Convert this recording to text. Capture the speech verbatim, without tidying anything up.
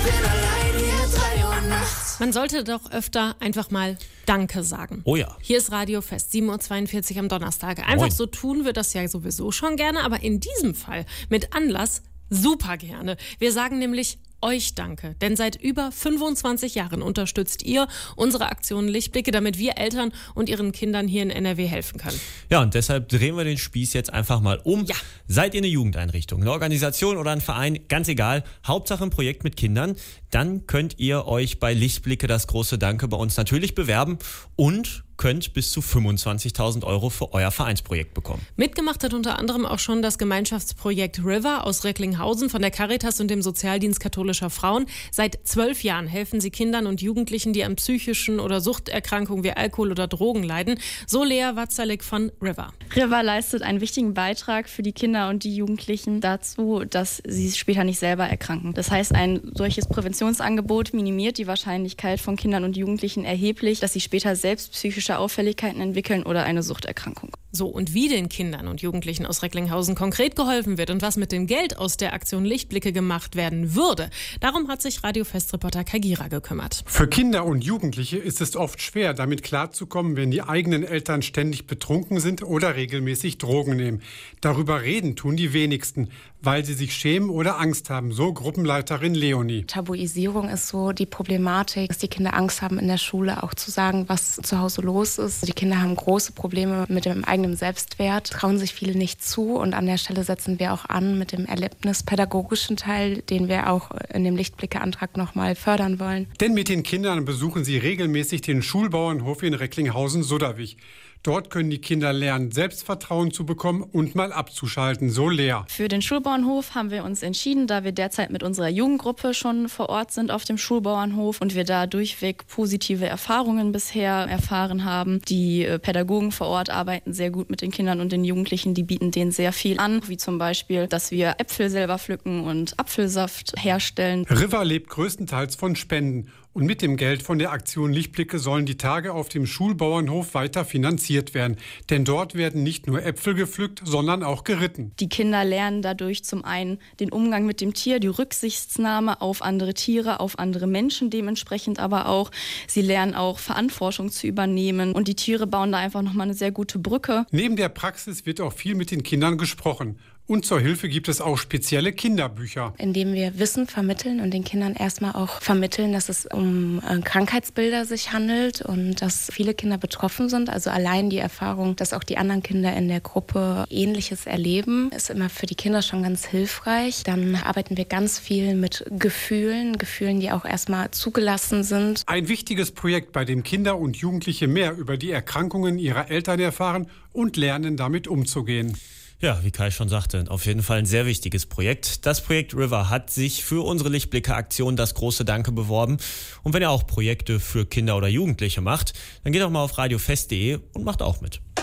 bin allein hier drei Uhr nachts. Man sollte doch öfter einfach mal Danke sagen. Oh ja. Hier ist Radio Fest, sieben Uhr zweiundvierzig am Donnerstag. Einfach Moin. so tun wir das ja sowieso schon gerne, aber in diesem Fall mit Anlass super gerne. Wir sagen nämlich euch Danke, denn seit über fünfundzwanzig Jahren unterstützt ihr unsere Aktion Lichtblicke, damit wir Eltern und ihren Kindern hier in N R W helfen können. Ja, und deshalb drehen wir den Spieß jetzt einfach mal um. Ja. Seid ihr eine Jugendeinrichtung, eine Organisation oder ein Verein, ganz egal, Hauptsache ein Projekt mit Kindern, dann könnt ihr euch bei Lichtblicke das große Danke bei uns natürlich bewerben und könnt bis zu fünfundzwanzigtausend Euro für euer Vereinsprojekt bekommen. Mitgemacht hat unter anderem auch schon das Gemeinschaftsprojekt River aus Recklinghausen von der Caritas und dem Sozialdienst katholischer Frauen. Seit zwölf Jahren helfen sie Kindern und Jugendlichen, die an psychischen oder Suchterkrankungen wie Alkohol oder Drogen leiden. So Lea Watzalik von River. River leistet einen wichtigen Beitrag für die Kinder und die Jugendlichen dazu, dass sie später nicht selber erkranken. Das heißt, ein solches Präventionsangebot minimiert die Wahrscheinlichkeit von Kindern und Jugendlichen erheblich, dass sie später selbst psychische Auffälligkeiten entwickeln oder eine Suchterkrankung. So, und wie den Kindern und Jugendlichen aus Recklinghausen konkret geholfen wird und was mit dem Geld aus der Aktion Lichtblicke gemacht werden würde, darum hat sich Radio Fest-Reporter Kai Gira gekümmert. Für Kinder und Jugendliche ist es oft schwer, damit klarzukommen, wenn die eigenen Eltern ständig betrunken sind oder regelmäßig Drogen nehmen. Darüber reden tun die wenigsten, weil sie sich schämen oder Angst haben, so Gruppenleiterin Leonie. Tabuisierung ist so die Problematik, dass die Kinder Angst haben, in der Schule auch zu sagen, was zu Hause los ist. Die Kinder haben große Probleme mit dem eigenen Selbstwert, trauen sich viele nicht zu und an der Stelle setzen wir auch an mit dem erlebnispädagogischen Teil, den wir auch in dem Lichtblicke-Antrag nochmal fördern wollen. Denn mit den Kindern besuchen sie regelmäßig den Schulbauernhof in Recklinghausen-Sudderwig. Dort können die Kinder lernen, Selbstvertrauen zu bekommen und mal abzuschalten, so Lea. Für den Schulbauernhof haben wir uns entschieden, da wir derzeit mit unserer Jugendgruppe schon vor Ort sind auf dem Schulbauernhof und wir da durchweg positive Erfahrungen bisher erfahren haben. Die Pädagogen vor Ort arbeiten sehr gut mit den Kindern und den Jugendlichen, die bieten denen sehr viel an, wie zum Beispiel, dass wir Äpfel selber pflücken und Apfelsaft herstellen. River lebt größtenteils von Spenden. Und mit dem Geld von der Aktion Lichtblicke sollen die Tage auf dem Schulbauernhof weiter finanziert werden. Denn dort werden nicht nur Äpfel gepflückt, sondern auch geritten. Die Kinder lernen dadurch zum einen den Umgang mit dem Tier, die Rücksichtnahme auf andere Tiere, auf andere Menschen dementsprechend aber auch. Sie lernen auch Verantwortung zu übernehmen und die Tiere bauen da einfach nochmal eine sehr gute Brücke. Neben der Praxis wird auch viel mit den Kindern gesprochen. Und zur Hilfe gibt es auch spezielle Kinderbücher. Indem wir Wissen vermitteln und den Kindern erstmal auch vermitteln, dass es um äh, Krankheitsbilder sich handelt und dass viele Kinder betroffen sind. Also allein die Erfahrung, dass auch die anderen Kinder in der Gruppe Ähnliches erleben, ist immer für die Kinder schon ganz hilfreich. Dann arbeiten wir ganz viel mit Gefühlen, Gefühlen, die auch erstmal zugelassen sind. Ein wichtiges Projekt, bei dem Kinder und Jugendliche mehr über die Erkrankungen ihrer Eltern erfahren und lernen, damit umzugehen. Ja, wie Kai schon sagte, auf jeden Fall ein sehr wichtiges Projekt. Das Projekt River hat sich für unsere Lichtblicke-Aktion das große Danke beworben. Und wenn ihr auch Projekte für Kinder oder Jugendliche macht, dann geht doch mal auf radiofest punkt de und macht auch mit.